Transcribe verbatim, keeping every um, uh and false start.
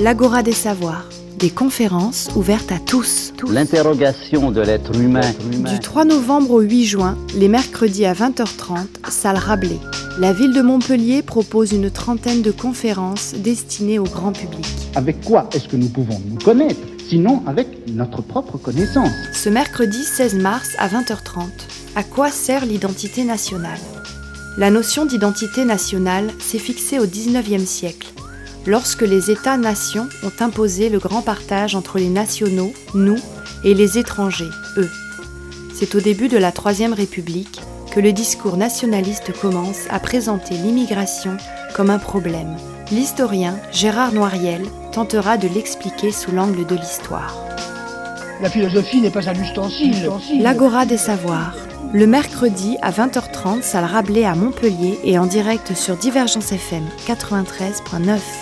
l'Agora des savoirs, des conférences ouvertes à tous. L'interrogation de l'être humain. Du trois novembre au huit juin, les mercredis à vingt heures trente, salle Rabelais. La ville de Montpellier propose une trentaine de conférences destinées au grand public. Avec quoi est-ce que nous pouvons nous connaître, sinon avec notre propre connaissance? Ce mercredi seize mars à vingt heures trente, à quoi sert l'identité nationale? La notion d'identité nationale s'est fixée au dix-neuvième siècle, lorsque les États-nations ont imposé le grand partage entre les nationaux, nous, et les étrangers, eux. C'est au début de la Troisième République que le discours nationaliste commence à présenter l'immigration comme un problème. L'historien Gérard Noiriel tentera de l'expliquer sous l'angle de l'histoire. La philosophie n'est pas un ustensile. L'Agora des savoirs. Le mercredi à vingt heures trente, salle Rabelais à Montpellier et en direct sur Divergence F M quatre-vingt-treize neuf.